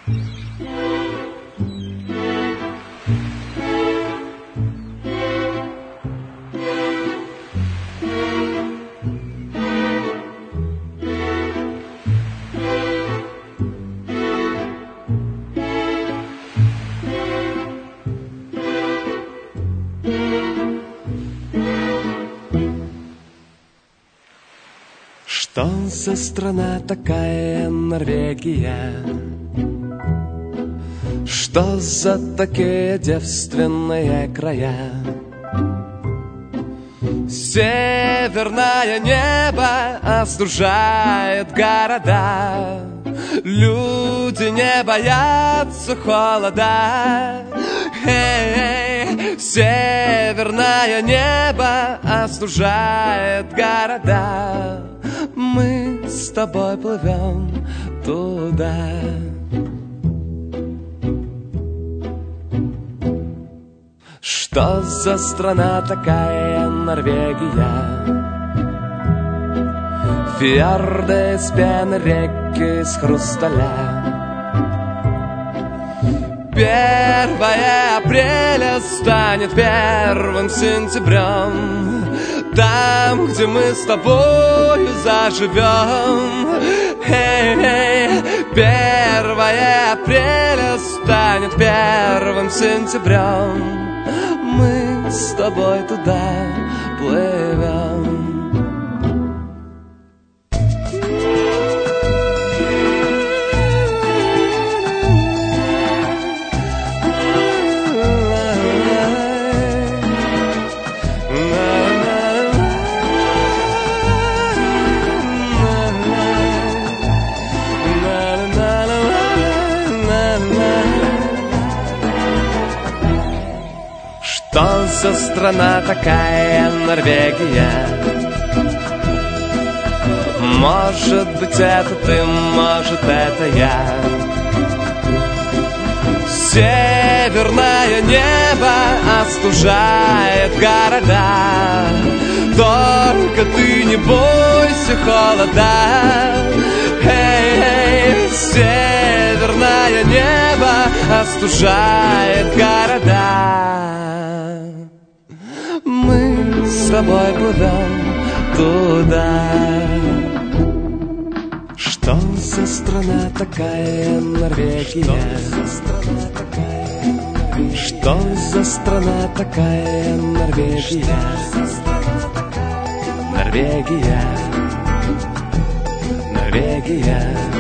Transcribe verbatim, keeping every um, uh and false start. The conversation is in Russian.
Что за страна такая Норвегия? Что за такие девственные края? Северное небо остужает города, люди не боятся холода. Эй, северное небо остужает города, мы с тобой плывем туда. Что за страна такая Норвегия? Фьорды из пены, реки из хрусталя. Первое апреля станет первым сентябрем, там, где мы с тобою заживем. Эй, первое апреля станет первым сентябрем, мы с тобой туда плывем. Что за страна такая Норвегия? Может быть, это ты, может, это я. Северное небо остужает города, только ты не бойся холода. Эй, эй, северное небо остужает города, мы с тобой плывем туда. Что за страна такая Норвегия? Что за страна такая Норвегия? Норвегия, Норвегия.